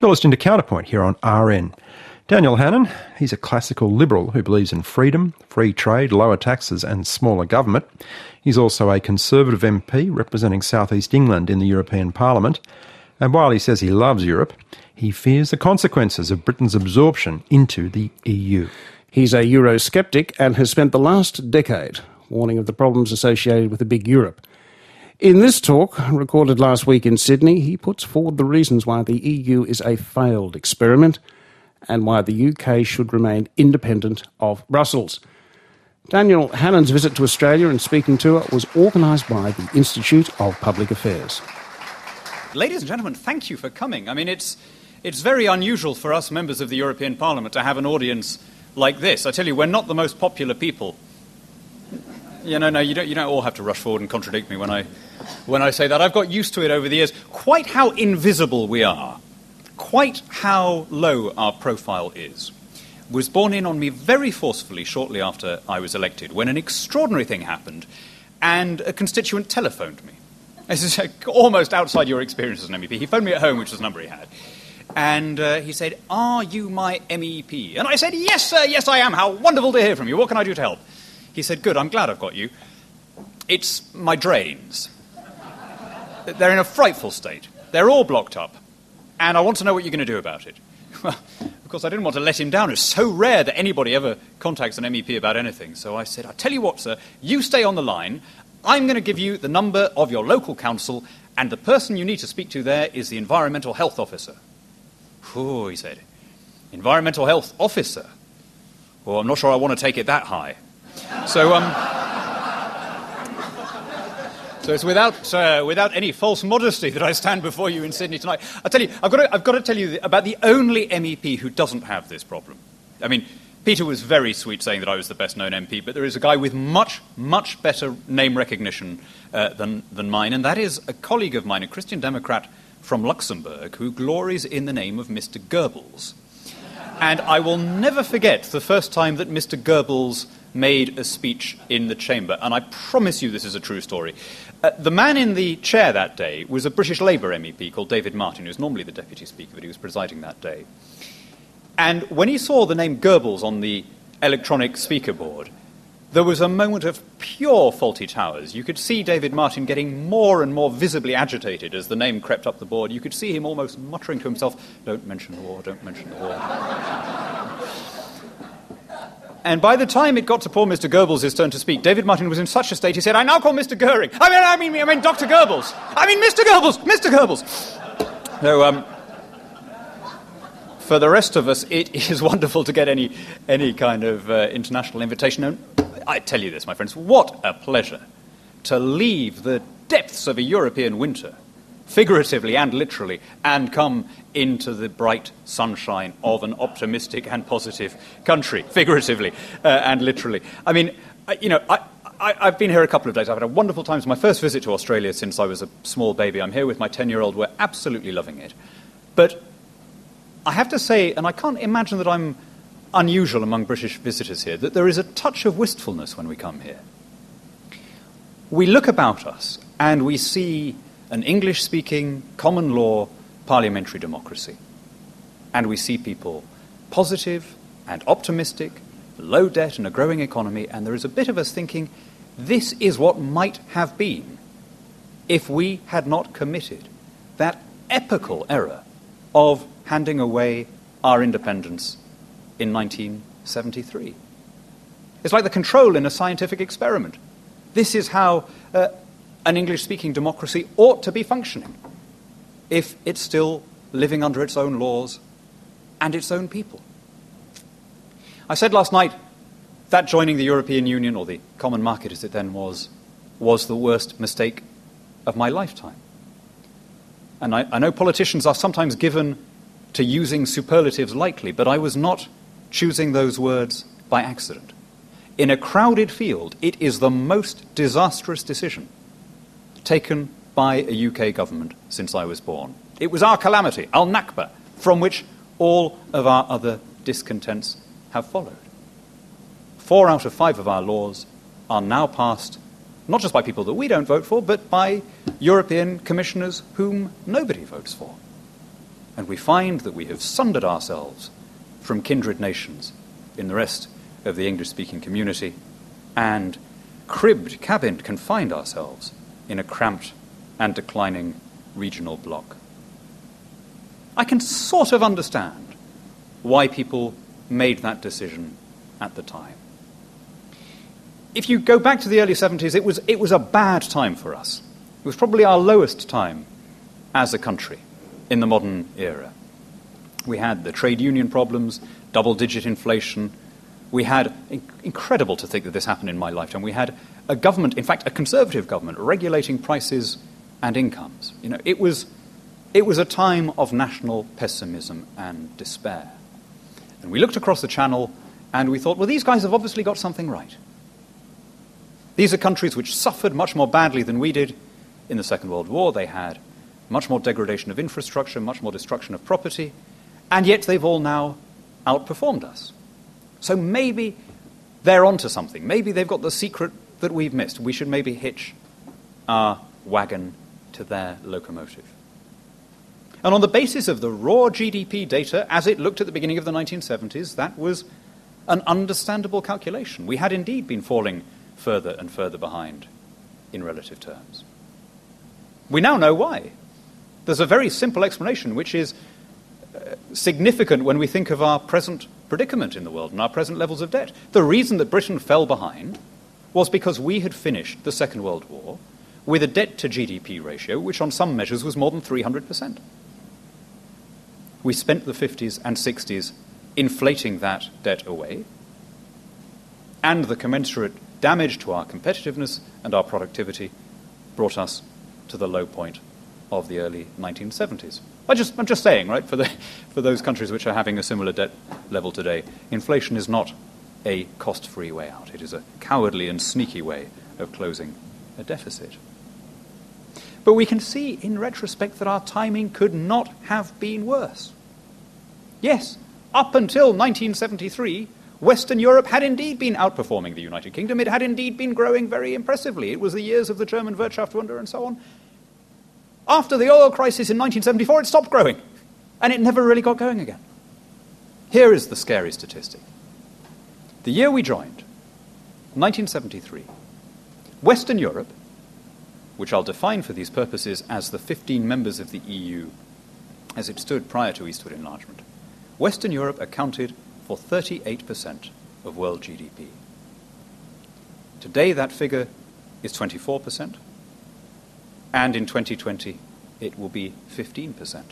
You're listening to Counterpoint here on RN. Daniel Hannan, he's a classical liberal who believes in freedom, free trade, lower taxes and smaller government. He's also a Conservative MP representing South East England in the European Parliament. And while he says he loves Europe, he fears the consequences of Britain's absorption into the EU. He's a Eurosceptic and has spent the last decade warning of the problems associated with a big Europe. In this talk, recorded last week in Sydney, he puts forward the reasons why the EU is a failed experiment and why the UK should remain independent of Brussels. Daniel Hannan's visit to Australia and speaking tour was organised by the Institute of Public Affairs. Ladies and gentlemen, thank you for coming. I mean, it's very unusual for us members of the European Parliament to have an audience like this. I tell you, we're not the most popular people. You don't all have to rush forward and contradict me when I say that. I've got used to it over the years. Quite how invisible we are, quite how low our profile is, was borne in on me very forcefully shortly after I was elected, when an extraordinary thing happened and a constituent telephoned me. This is almost outside your experience as an MEP. He phoned me at home, which was the number he had. And he said, "Are you my MEP?" And I said, "Yes, sir, yes, I am. How wonderful to hear from you. What can I do to help?" He said, "Good, I'm glad I've got you. It's my drains. They're in a frightful state. They're all blocked up. And I want to know what you're going to do about it." Well, of course, I didn't want to let him down. It's so rare that anybody ever contacts an MEP about anything. So I said, "I'll tell you what, sir, you stay on the line. I'm going to give you the number of your local council, and the person you need to speak to there is the Environmental Health Officer." "Oh," he said, "Environmental Health Officer? Well, I'm not sure I want to take it that high." So it's without any false modesty that I stand before you in Sydney tonight. I tell you, I've got to tell you about the only MEP who doesn't have this problem. I mean, Peter was very sweet saying that I was the best-known MP, but there is a guy with much, much better name recognition than mine, and that is a colleague of mine, a Christian Democrat from Luxembourg, who glories in the name of Mr. Goebbels. And I will never forget the first time that Mr. Goebbels made a speech in the chamber, and I promise you this is a true story. The man in the chair that day was a British Labour MEP called David Martin, who's normally the Deputy Speaker, but he was presiding that day. And when he saw the name Goebbels on the electronic speaker board, there was a moment of pure Fawlty Towers. You could see David Martin getting more and more visibly agitated as the name crept up the board. You could see him almost muttering to himself, "Don't mention the war, don't mention the war." And by the time it got to poor Mr. Goebbels' turn to speak, David Martin was in such a state, he said, "I now call Mr. Goering. I mean, Dr. Goebbels. I mean, Mr. Goebbels, Mr. Goebbels." So, for the rest of us, it is wonderful to get any kind of international invitation. And I tell you this, my friends, what a pleasure to leave the depths of a European winter, figuratively and literally, and come into the bright sunshine of an optimistic and positive country, figuratively and literally. I mean, I've been here a couple of days. I've had a wonderful time. It's my first visit to Australia since I was a small baby. I'm here with my 10-year-old. We're absolutely loving it. But I have to say, and I can't imagine that I'm unusual among British visitors here, that there is a touch of wistfulness when we come here. We look about us and we see an English-speaking, common law, parliamentary democracy. And we see people positive and optimistic, low debt and a growing economy, and there is a bit of us thinking, this is what might have been if we had not committed that epical error of handing away our independence in 1973. It's like the control in a scientific experiment. This is how an English-speaking democracy ought to be functioning if it's still living under its own laws and its own people. I said last night that joining the European Union, or the common market as it then was the worst mistake of my lifetime. And I know politicians are sometimes given to using superlatives lightly, but I was not choosing those words by accident. In a crowded field, it is the most disastrous decision taken by a UK government since I was born. It was our calamity, al-Nakba, from which all of our other discontents have followed. 4 out of 5 of our laws are now passed, not just by people that we don't vote for, but by European commissioners whom nobody votes for. And we find that we have sundered ourselves from kindred nations in the rest of the English-speaking community and cabined, confined ourselves in a cramped and declining regional bloc. I can sort of understand why people made that decision at the time. If you go back to the early 70s, it was a bad time for us. It was probably our lowest time as a country in the modern era. We had the trade union problems, double-digit inflation. We had, incredible to think that this happened in my lifetime, we had a government, in fact, a conservative government, regulating prices and incomes. You know, it was a time of national pessimism and despair. And we looked across the Channel and we thought, well, these guys have obviously got something right. These are countries which suffered much more badly than we did in the Second World War. They had much more degradation of infrastructure, much more destruction of property, and yet they've all now outperformed us. So maybe they're onto something. Maybe they've got the secret that we've missed. We should maybe hitch our wagon to their locomotive. And on the basis of the raw GDP data, as it looked at the beginning of the 1970s, that was an understandable calculation. We had indeed been falling further and further behind in relative terms. We now know why. There's a very simple explanation, which is significant when we think of our present predicament in the world and our present levels of debt. The reason that Britain fell behind was because we had finished the Second World War with a debt-to-GDP ratio which on some measures was more than 300%. We spent the 50s and 60s inflating that debt away, and the commensurate damage to our competitiveness and our productivity brought us to the low point of the early 1970s. I'm just saying, right, for those countries which are having a similar debt level today, inflation is not a cost-free way out. It is a cowardly and sneaky way of closing a deficit. But we can see in retrospect that our timing could not have been worse. Yes, up until 1973, Western Europe had indeed been outperforming the United Kingdom. It had indeed been growing very impressively. It was the years of the German Wirtschaftswunder and so on. After the oil crisis in 1974, it stopped growing, and it never really got going again. Here is the scary statistic. The year we joined, 1973, Western Europe, which I'll define for these purposes as the 15 members of the EU as it stood prior to eastward enlargement, Western Europe accounted for 38% of world GDP. Today that figure is 24%, and in 2020 it will be 15%.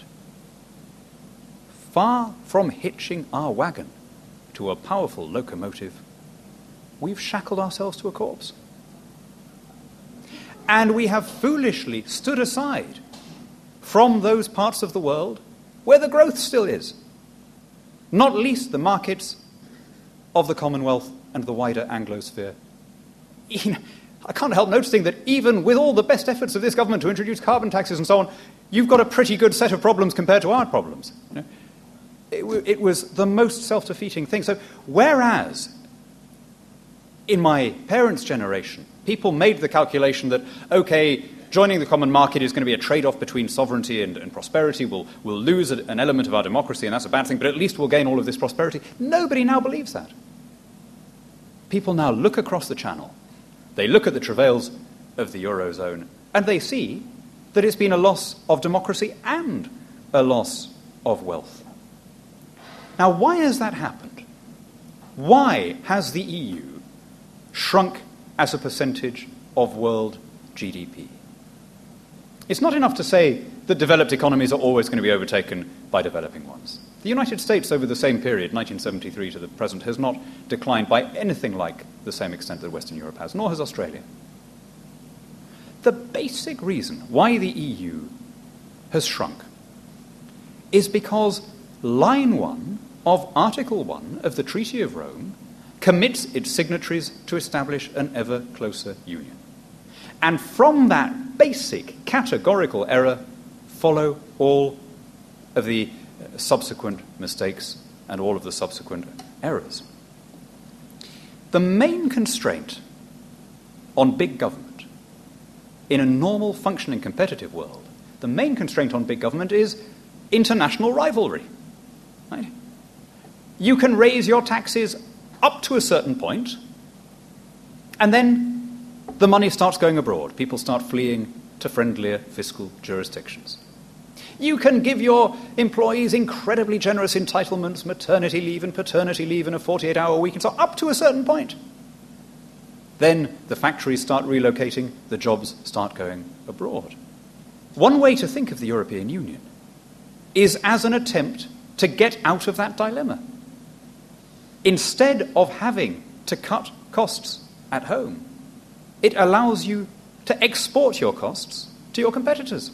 Far from hitching our wagon to a powerful locomotive, we've shackled ourselves to a corpse. And we have foolishly stood aside from those parts of the world where the growth still is, not least the markets of the Commonwealth and the wider Anglosphere. I can't help noticing that even with all the best efforts of this government to introduce carbon taxes and so on, you've got a pretty good set of problems compared to our problems. You know? It was the most self-defeating thing. So whereas in my parents' generation, people made the calculation that, okay, joining the common market is going to be a trade-off between sovereignty and prosperity. We'll lose an element of our democracy, and that's a bad thing, but at least we'll gain all of this prosperity. Nobody now believes that. People now look across the Channel. They look at the travails of the Eurozone, and they see that it's been a loss of democracy and a loss of wealth. Now, why has that happened? Why has the EU shrunk as a percentage of world GDP? It's not enough to say that developed economies are always going to be overtaken by developing ones. The United States, over the same period, 1973 to the present, has not declined by anything like the same extent that Western Europe has, nor has Australia. The basic reason why the EU has shrunk is because Line 1 of Article 1 of the Treaty of Rome commits its signatories to establish an ever closer union. And from that basic categorical error follow all of the subsequent mistakes and all of the subsequent errors. The main constraint on big government in a normal functioning competitive world, the main constraint on big government is international rivalry. Right? You can raise your taxes up to a certain point, and then the money starts going abroad. People start fleeing to friendlier fiscal jurisdictions. You can give your employees incredibly generous entitlements, maternity leave and paternity leave and a 48-hour week, and so up to a certain point. Then the factories start relocating, the jobs start going abroad. One way to think of the European Union is as an attempt to get out of that dilemma. Instead of having to cut costs at home, it allows you to export your costs to your competitors.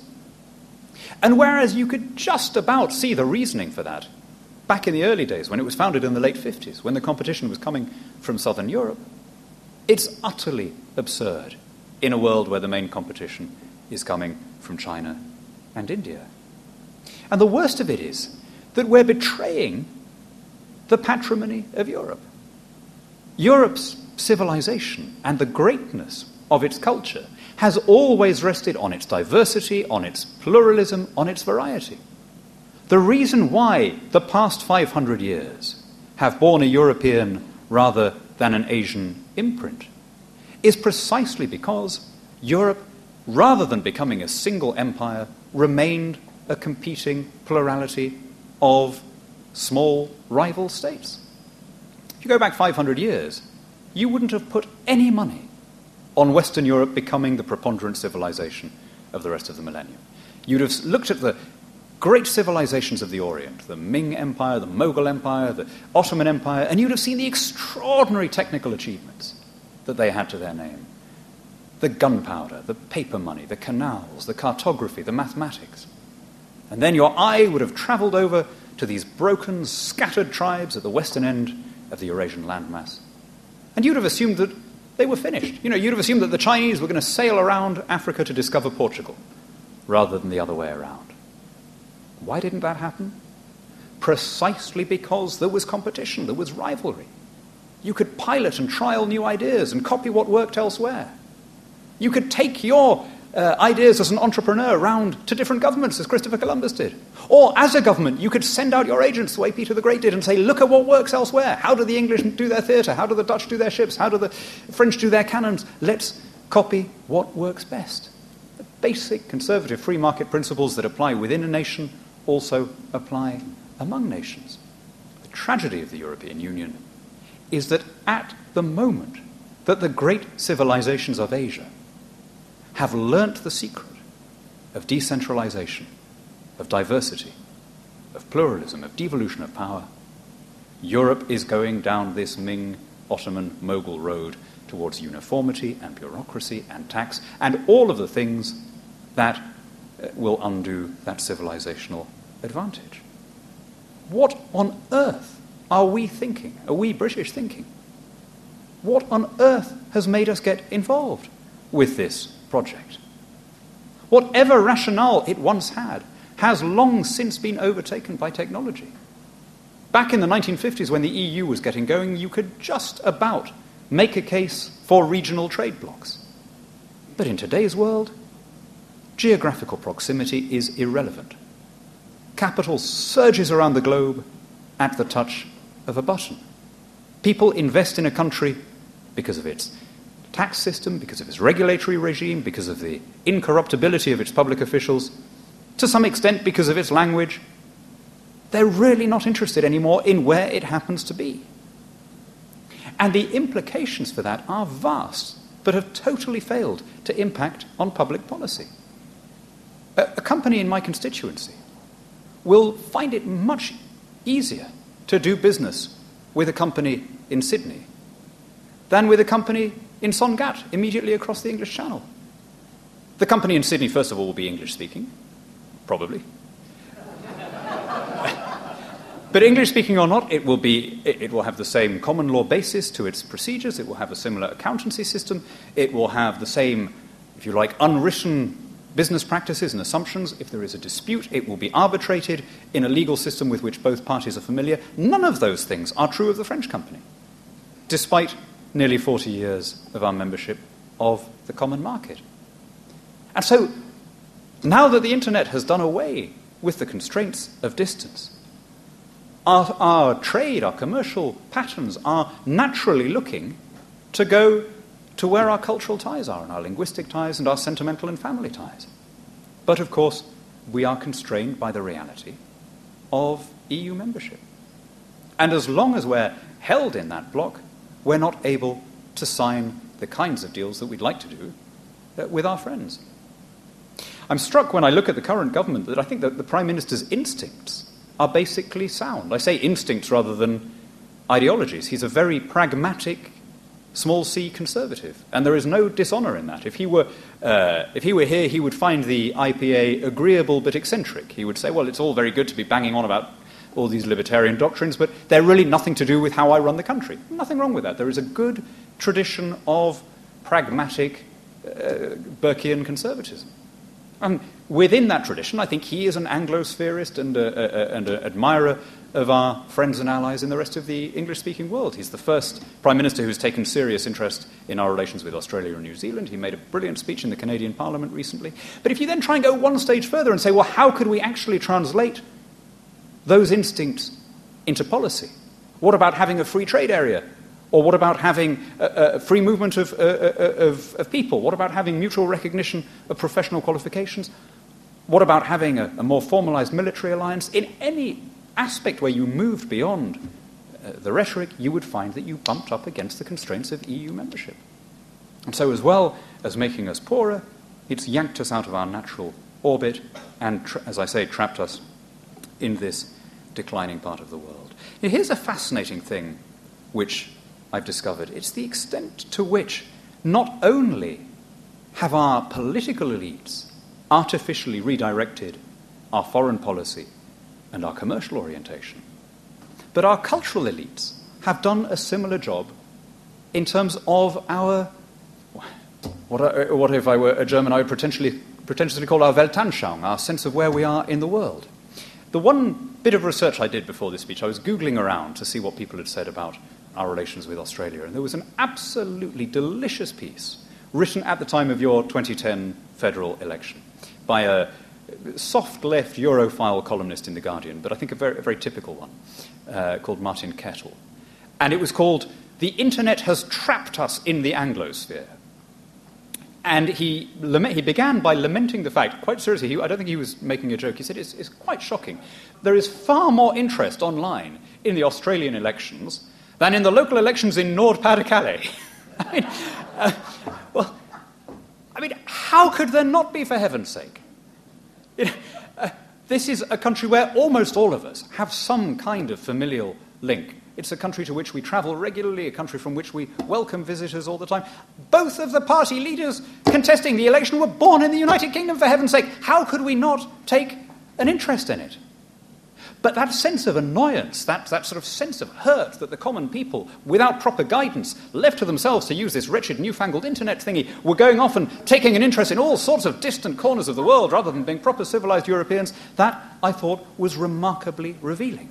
And whereas you could just about see the reasoning for that back in the early days when it was founded in the late 50s, when the competition was coming from Southern Europe, it's utterly absurd in a world where the main competition is coming from China and India. And the worst of it is that we're betraying the patrimony of Europe. Europe's civilization and the greatness of its culture has always rested on its diversity, on its pluralism, on its variety. The reason why the past 500 years have borne a European rather than an Asian imprint is precisely because Europe, rather than becoming a single empire, remained a competing plurality of small rival states. If you go back 500 years, you wouldn't have put any money on Western Europe becoming the preponderant civilization of the rest of the millennium. You'd have looked at the great civilizations of the Orient, the Ming Empire, the Mughal Empire, the Ottoman Empire, and you'd have seen the extraordinary technical achievements that they had to their name. The gunpowder, the paper money, the canals, the cartography, the mathematics. And then your eye would have traveled over to these broken, scattered tribes at the western end of the Eurasian landmass. And you'd have assumed that they were finished. You'd have assumed that the Chinese were going to sail around Africa to discover Portugal, rather than the other way around. Why didn't that happen? Precisely because there was competition, there was rivalry. You could pilot and trial new ideas and copy what worked elsewhere. You could take your ideas as an entrepreneur round to different governments, as Christopher Columbus did. Or as a government, you could send out your agents the way Peter the Great did and say, look at what works elsewhere. How do the English do their theatre? How do the Dutch do their ships? How do the French do their cannons? Let's copy what works best. The basic conservative free market principles that apply within a nation also apply among nations. The tragedy of the European Union is that at the moment that the great civilizations of Asia have learnt the secret of decentralization, of diversity, of pluralism, of devolution of power, Europe is going down this Ming, Ottoman, Mughal road towards uniformity and bureaucracy and tax and all of the things that will undo that civilizational advantage. What on earth are we thinking? Are we British thinking? What on earth has made us get involved with this project? Whatever rationale it once had has long since been overtaken by technology. Back in the 1950s, when the EU was getting going, you could just about make a case for regional trade blocs. But in today's world, geographical proximity is irrelevant. Capital surges around the globe at the touch of a button. People invest in a country because of its tax system, because of its regulatory regime, because of the incorruptibility of its public officials, to some extent because of its language. They're really not interested anymore in where it happens to be. And the implications for that are vast, but have totally failed to impact on public policy. A company in my constituency will find it much easier to do business with a company in Sydney than with a company in Songat, immediately across the English Channel. The company in Sydney, first of all, will be English-speaking, probably. But English-speaking or not, it will have the same common law basis to its procedures. It will have a similar accountancy system. It will have the same, if you like, unwritten business practices and assumptions. If there is a dispute, it will be arbitrated in a legal system with which both parties are familiar. None of those things are true of the French company, despite nearly 40 years of our membership of the common market. And so, now that the internet has done away with the constraints of distance. Our trade, our commercial patterns are naturally looking to go to where our cultural ties are, and our linguistic ties and our sentimental and family ties. But of course, we are constrained by the reality of EU membership. And as long as we're held in that block, we're not able to sign the kinds of deals that we'd like to do with our friends. I'm struck when I look at the current government that I think that the Prime Minister's instincts are basically sound. I say instincts rather than ideologies. He's a very pragmatic, small-c conservative, and there is no dishonour in that. If he were here, he would find the IPA agreeable but eccentric. He would say, well, it's all very good to be banging on about all these libertarian doctrines, but they're really nothing to do with how I run the country. Nothing wrong with that. There is a good tradition of pragmatic Burkean conservatism. And within that tradition, I think he is an Anglo-spherist and an admirer of our friends and allies in the rest of the English-speaking world. He's the first Prime Minister who's taken serious interest in our relations with Australia and New Zealand. He made a brilliant speech in the Canadian Parliament recently. But if you then try and go one stage further and say, well, how could we actually translate those instincts into policy? What about having a free trade area? Or what about having a free movement of people? What about having mutual recognition of professional qualifications? What about having a more formalized military alliance? In any aspect where you moved beyond the rhetoric, you would find that you bumped up against the constraints of EU membership. And so as well as making us poorer, it's yanked us out of our natural orbit and, as I say, trapped us in this declining part of the world. Now, here's a fascinating thing which I've discovered. It's the extent to which not only have our political elites artificially redirected our foreign policy and our commercial orientation, but our cultural elites have done a similar job in terms of our, what if I were a German, I would pretentiously call our Weltanschauung, our sense of where we are in the world. The one bit of research I did before this speech, I was Googling around to see what people had said about our relations with Australia, and there was an absolutely delicious piece written at the time of your 2010 federal election by a soft-left Europhile columnist in The Guardian, but I think a very typical one, called Martin Kettle. And it was called "The Internet Has Trapped Us in the Anglosphere." And he began by lamenting the fact, quite seriously, I don't think he was making a joke, he said it's quite shocking. There is far more interest online in the Australian elections than in the local elections in Nord-Pas-de-Calais. I mean, how could there not be, for heaven's sake? This is a country where almost all of us have some kind of familial link. It's a country to which we travel regularly, a country from which we welcome visitors all the time. Both of the party leaders contesting the election were born in the United Kingdom, for heaven's sake. How could we not take an interest in it? But that sense of annoyance, that sort of sense of hurt that the common people, without proper guidance, left to themselves to use this wretched newfangled internet thingy, were going off and taking an interest in all sorts of distant corners of the world rather than being proper civilized Europeans, that, I thought, was remarkably revealing.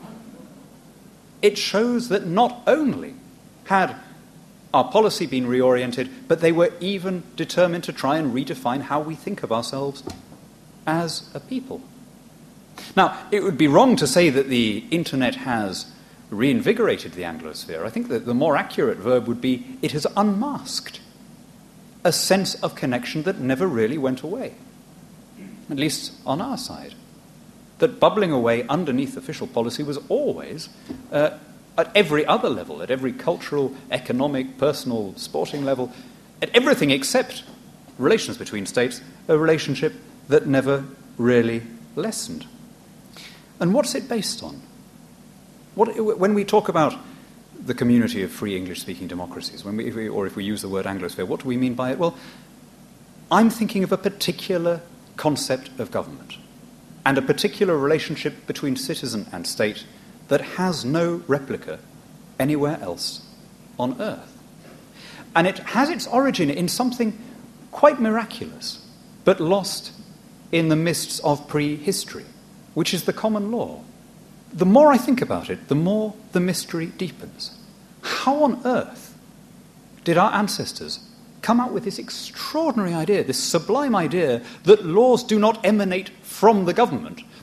It shows that not only had our policy been reoriented, but they were even determined to try and redefine how we think of ourselves as a people. Now, it would be wrong to say that the internet has reinvigorated the Anglosphere. I think that the more accurate verb would be it has unmasked a sense of connection that never really went away, at least on our side. That bubbling away underneath official policy was always, at every other level, at every cultural, economic, personal, sporting level, at everything except relations between states, a relationship that never really lessened. And what's it based on? When we talk about the community of free English-speaking democracies, if we use the word Anglosphere, what do we mean by it? Well, I'm thinking of a particular concept of government and a particular relationship between citizen and state that has no replica anywhere else on earth. And it has its origin in something quite miraculous, but lost in the mists of prehistory, which is the common law. The more I think about it, the more the mystery deepens. How on earth did our ancestors come up with this extraordinary idea, this sublime idea, that laws do not emanate from the government,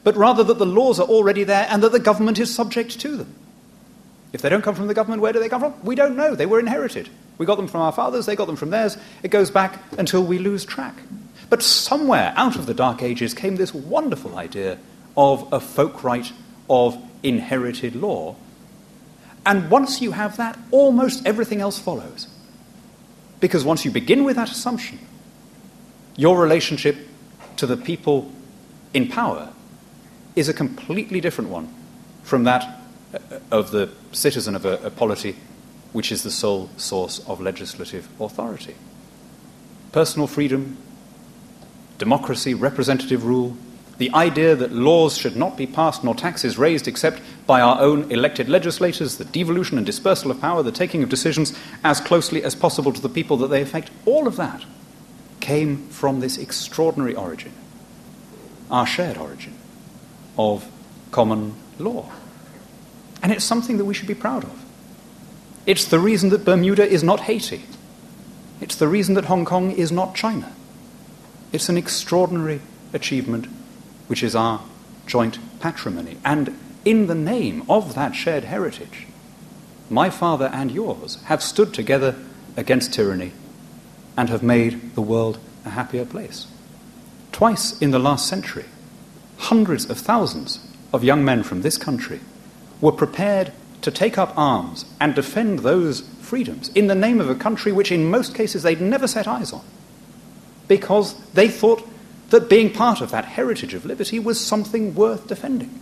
but rather that the laws are already there and that the government is subject to them. If they don't come from the government, where do they come from? We don't know. They were inherited. We got them from our fathers, they got them from theirs. It goes back until we lose track. But somewhere out of the Dark Ages came this wonderful idea of a folk right of inherited law. And once you have that, almost everything else follows. Because once you begin with that assumption, your relationship to the people in power is a completely different one from that of the citizen of a polity which is the sole source of legislative authority. Personal freedom, democracy, representative rule, the idea that laws should not be passed nor taxes raised except by our own elected legislators, the devolution and dispersal of power, the taking of decisions as closely as possible to the people that they affect, all of that came from this extraordinary origin, our shared origin of common law. And it's something that we should be proud of. It's the reason that Bermuda is not Haiti. It's the reason that Hong Kong is not China. It's an extraordinary achievement which is our joint patrimony. And in the name of that shared heritage, my father and yours have stood together against tyranny and have made the world a happier place. Twice in the last century, hundreds of thousands of young men from this country were prepared to take up arms and defend those freedoms in the name of a country which in most cases they'd never set eyes on, because they thought that being part of that heritage of liberty was something worth defending.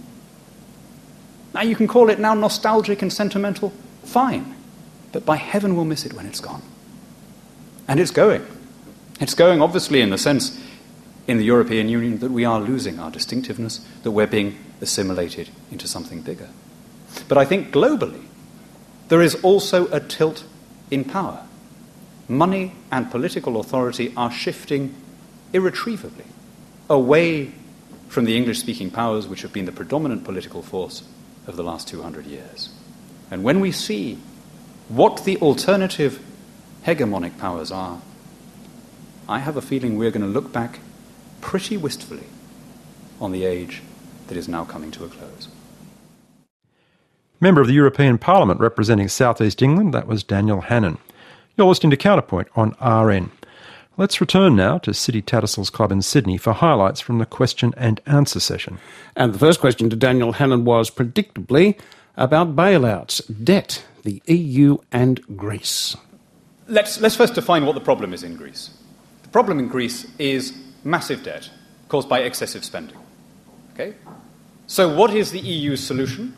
Now you can call it now nostalgic and sentimental, fine, but by heaven we'll miss it when it's gone. And it's going. It's going obviously in the sense in the European Union that we are losing our distinctiveness, that we're being assimilated into something bigger. But I think globally, there is also a tilt in power. Money and political authority are shifting irretrievably away from the English-speaking powers which have been the predominant political force of the last 200 years. And when we see what the alternative hegemonic powers are, I have a feeling we're going to look back pretty wistfully on the age that is now coming to a close. Member of the European Parliament representing South East England, that was Daniel Hannan. You're listening to Counterpoint on RN. Let's return now to City Tattersalls Club in Sydney for highlights from the question and answer session. And the first question to Daniel Hannan was, predictably, about bailouts, debt, the EU and Greece. Let's first define what the problem is in Greece. The problem in Greece is massive debt caused by excessive spending. Okay? So what is the EU's solution?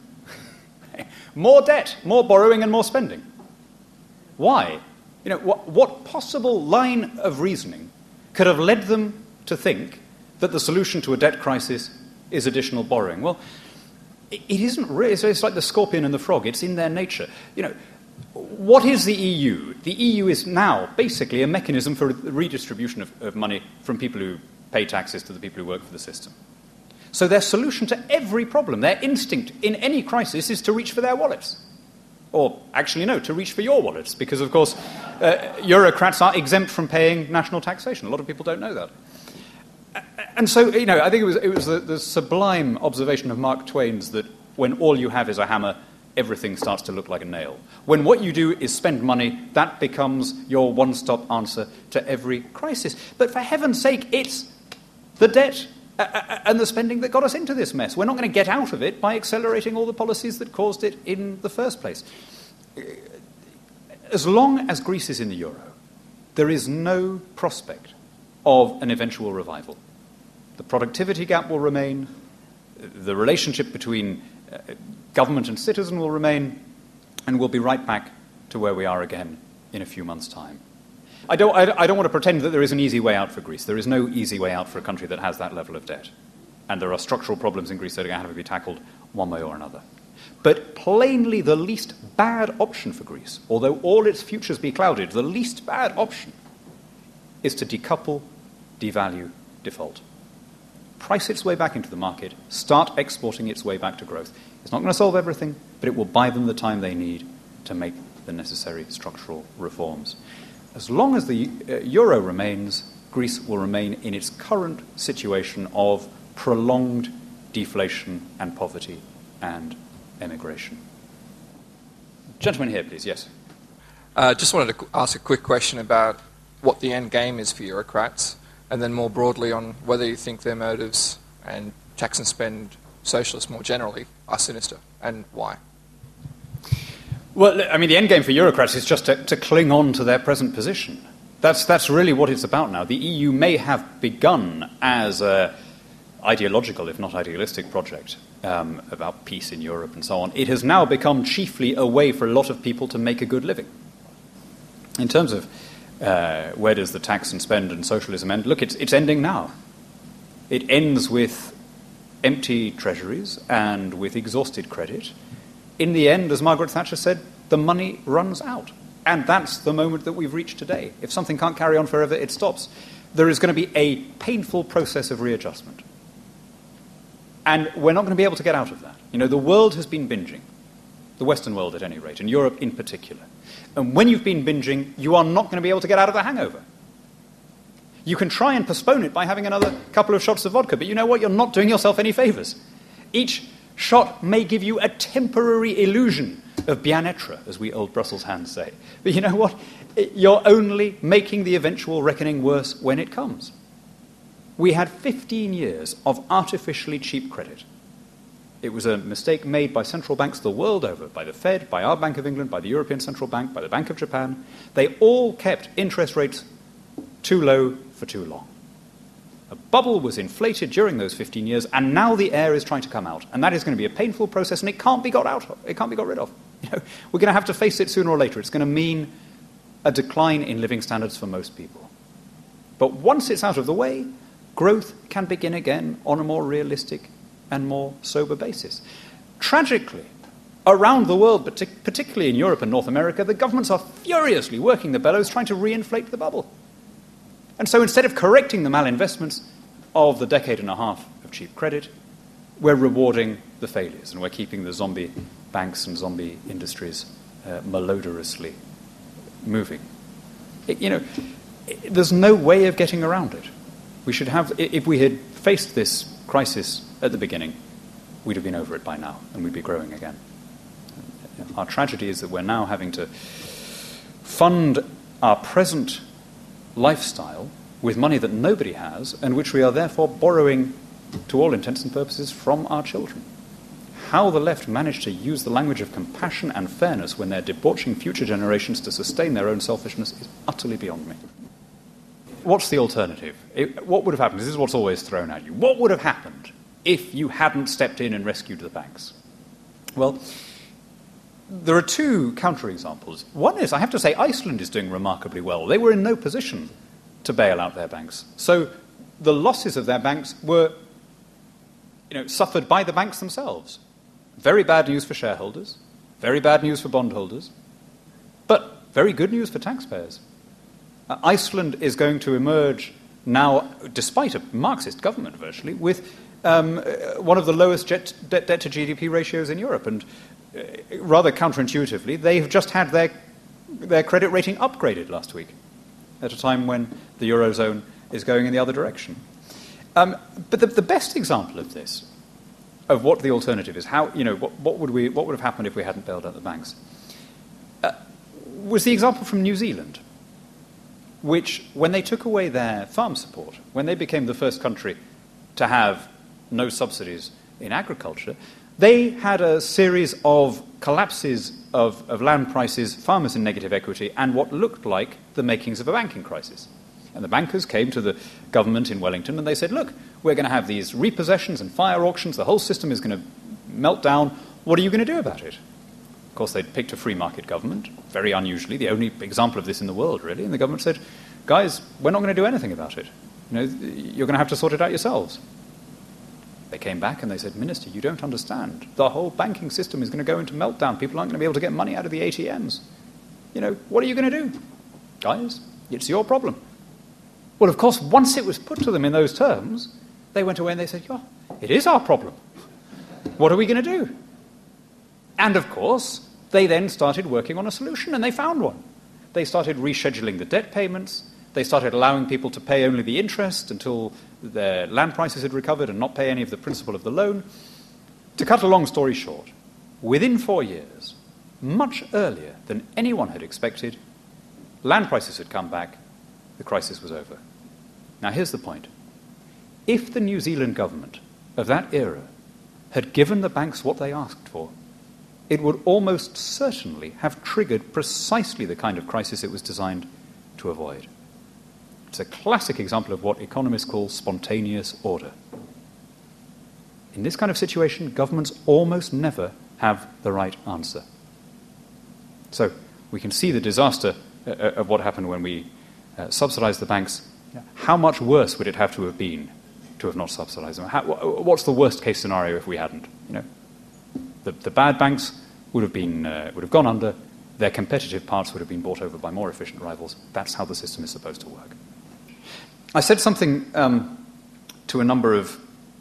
More debt, more borrowing and more spending. Why? You know, what possible line of reasoning could have led them to think that the solution to a debt crisis is additional borrowing? Well, it isn't really. So it's like the scorpion and the frog. It's in their nature. You know, what is the EU? The EU is now basically a mechanism for redistribution of money from people who pay taxes to the people who work for the system. So their solution to every problem, their instinct in any crisis is to reach for their wallets. Or, actually, no, to reach for your wallets, because, of course, Eurocrats are exempt from paying national taxation. A lot of people don't know that. And so, you know, I think it was the sublime observation of Mark Twain's that when all you have is a hammer, everything starts to look like a nail. When what you do is spend money, that becomes your one-stop answer to every crisis. But for heaven's sake, it's the debt and the spending that got us into this mess. We're not going to get out of it by accelerating all the policies that caused it in the first place. As long as Greece is in the euro, there is no prospect of an eventual revival. The productivity gap will remain, the relationship between government and citizen will remain, and we'll be right back to where we are again in a few months' time. I don't want to pretend that there is an easy way out for Greece. There is no easy way out for a country that has that level of debt. And there are structural problems in Greece that are going to have to be tackled one way or another. But plainly the least bad option for Greece, although all its futures be clouded, the least bad option is to decouple, devalue, default. Price its way back into the market, start exporting its way back to growth. It's not going to solve everything, but it will buy them the time they need to make the necessary structural reforms. As long as the euro remains, Greece will remain in its current situation of prolonged deflation and poverty and emigration. Gentleman here, please, yes. Just wanted to ask a quick question about what the end game is for Eurocrats, and then more broadly on whether you think their motives and tax and spend socialists more generally are sinister, and why. Well, I mean, the end game for Eurocrats is just to cling on to their present position. That's really what it's about now. The EU may have begun as an ideological, if not idealistic, project about peace in Europe and so on. It has now become chiefly a way for a lot of people to make a good living. In terms of where does the tax and spend and socialism end, look, it's ending now. It ends with empty treasuries and with exhausted credit. In the end, as Margaret Thatcher said, the money runs out. And that's the moment that we've reached today. If something can't carry on forever, it stops. There is going to be a painful process of readjustment. And we're not going to be able to get out of that. You know, the world has been binging. The Western world, at any rate, and Europe in particular. And when you've been binging, you are not going to be able to get out of the hangover. You can try and postpone it by having another couple of shots of vodka, but you know what? You're not doing yourself any favours. Each shot may give you a temporary illusion of bien-être, as we old Brussels hands say. But you know what? You're only making the eventual reckoning worse when it comes. We had 15 years of artificially cheap credit. It was a mistake made by central banks the world over, by the Fed, by our Bank of England, by the European Central Bank, by the Bank of Japan. They all kept interest rates too low for too long. A bubble was inflated during those 15 years, and now the air is trying to come out. And that is going to be a painful process, and it can't be got out of. It can't be got rid of. You know, we're going to have to face it sooner or later. It's going to mean a decline in living standards for most people. But once it's out of the way, growth can begin again on a more realistic and more sober basis. Tragically, around the world, but particularly in Europe and North America, the governments are furiously working the bellows trying to reinflate the bubble. And so instead of correcting the malinvestments of the decade and a half of cheap credit, we're rewarding the failures, and we're keeping the zombie banks and zombie industries malodorously moving. There's no way of getting around it. We should have, if we had faced this crisis at the beginning, we'd have been over it by now, and we'd be growing again. Our tragedy is that we're now having to fund our present lifestyle with money that nobody has, and which we are therefore borrowing, to all intents and purposes, from our children. How the left managed to use the language of compassion and fairness when they're debauching future generations to sustain their own selfishness is utterly beyond me. What's the alternative? What would have happened? This is what's always thrown at you. What would have happened if you hadn't stepped in and rescued the banks? Well, there are two counterexamples. One is, I have to say, Iceland is doing remarkably well. They were in no position to bail out their banks. So the losses of their banks were suffered by the banks themselves. Very bad news for shareholders, very bad news for bondholders, but very good news for taxpayers. Iceland is going to emerge now, despite a Marxist government virtually, with one of the lowest debt to GDP ratios in Europe. And rather counterintuitively, they have just had their credit rating upgraded last week, at a time when the Eurozone is going in the other direction. But the best example of this, of what the alternative is, what would have happened if we hadn't bailed out the banks, was the example from New Zealand, which, when they took away their farm support, when they became the first country to have no subsidies in agriculture, they had a series of collapses of land prices, farmers in negative equity, and what looked like the makings of a banking crisis. And the bankers came to the government in Wellington and they said, look, we're going to have these repossessions and fire auctions, the whole system is going to melt down, what are you going to do about it? Of course, they'd picked a free market government, very unusually, the only example of this in the world, really, and the government said, guys, we're not going to do anything about it. You're going to have to sort it out yourselves. They came back and they said, Minister, you don't understand. The whole banking system is going to go into meltdown. People aren't going to be able to get money out of the ATMs. What are you going to do? Guys, it's your problem. Well, of course, once it was put to them in those terms, they went away and they said, it is our problem. What are we going to do? And, of course, they then started working on a solution, and they found one. They started rescheduling the debt payments. They started allowing people to pay only the interest until their land prices had recovered and not pay any of the principal of the loan. To cut a long story short, within 4 years, much earlier than anyone had expected, land prices had come back, the crisis was over. Now here's the point. If the New Zealand government of that era had given the banks what they asked for, it would almost certainly have triggered precisely the kind of crisis it was designed to avoid. It's a classic example of what economists call spontaneous order. In this kind of situation, governments almost never have the right answer. So we can see the disaster of what happened when we subsidized the banks. How much worse would it have to have been to have not subsidized them? What's the worst case scenario if we hadn't? The bad banks would have gone under. Their competitive parts would have been bought over by more efficient rivals. That's how the system is supposed to work. I said something to a number of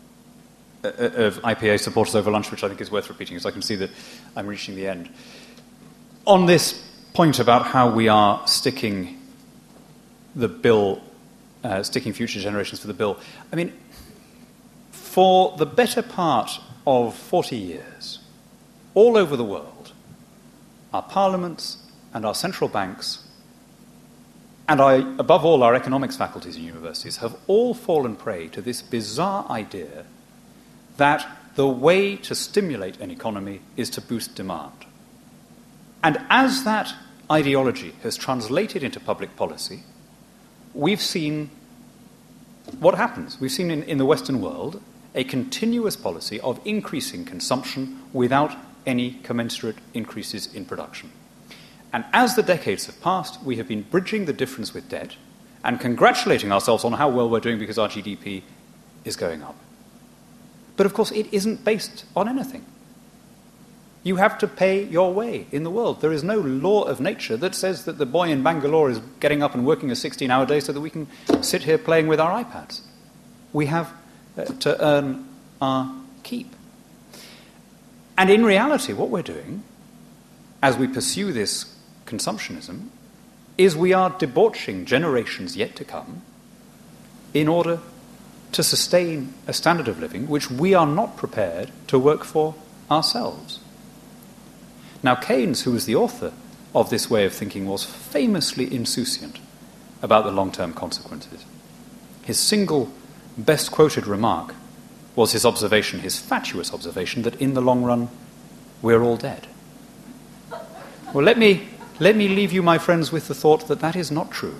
IPA supporters over lunch, which I think is worth repeating, as I can see that I'm reaching the end. On this point about how we are sticking the bill, sticking future generations for the bill, I mean, for the better part of 40 years, all over the world, our parliaments and our central banks, and above all our economics faculties and universities, have all fallen prey to this bizarre idea that the way to stimulate an economy is to boost demand. And as that ideology has translated into public policy, we've seen what happens. We've seen in the Western world a continuous policy of increasing consumption without any commensurate increases in production. And as the decades have passed, we have been bridging the difference with debt and congratulating ourselves on how well we're doing because our GDP is going up. But of course, it isn't based on anything. You have to pay your way in the world. There is no law of nature that says that the boy in Bangalore is getting up and working a 16-hour day so that we can sit here playing with our iPads. We have to earn our keep. And in reality, what we're doing, as we pursue this consumptionism, is we are debauching generations yet to come in order to sustain a standard of living which we are not prepared to work for ourselves. Now, Keynes, who was the author of this way of thinking, was famously insouciant about the long-term consequences. His single best-quoted remark was his observation, his fatuous observation, that in the long run, we're all dead. Well, let me leave you, my friends, with the thought that that is not true.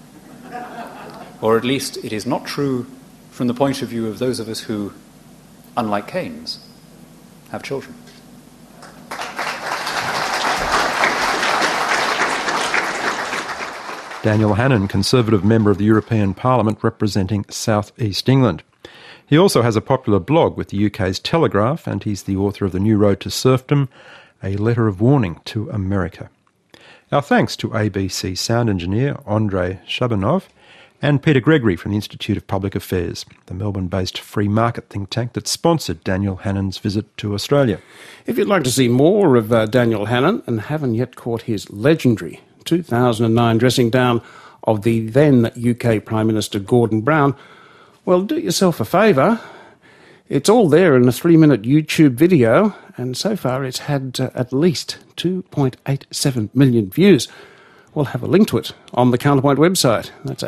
Or at least it is not true from the point of view of those of us who, unlike Keynes, have children. Daniel Hannan, Conservative member of the European Parliament representing South East England. He also has a popular blog with the UK's Telegraph, and he's the author of The New Road to Serfdom, A Letter of Warning to America. Our thanks to ABC sound engineer Andrei Shabanov and Peter Gregory from the Institute of Public Affairs, the Melbourne-based free market think tank that sponsored Daniel Hannan's visit to Australia. If you'd like to see more of Daniel Hannan and haven't yet caught his legendary 2009 dressing down of the then UK Prime Minister Gordon Brown, well, do yourself a favour. It's all there in a 3-minute YouTube video, and so far it's had at least 2.87 million views. We'll have a link to it on the Counterpoint website. That's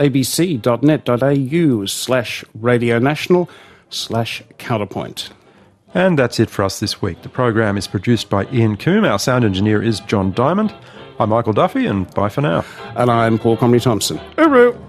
abc.net.au/radionational/counterpoint. And that's it for us this week. The program is produced by Ian Coombe. Our sound engineer is John Diamond. I'm Michael Duffy, and bye for now. And I'm Paul Comrie Thompson. Hooroo!